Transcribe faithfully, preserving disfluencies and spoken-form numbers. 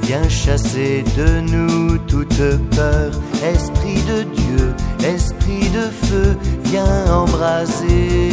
viens chasser de nous toute peur. Esprit de Dieu, esprit de feu, viens embraser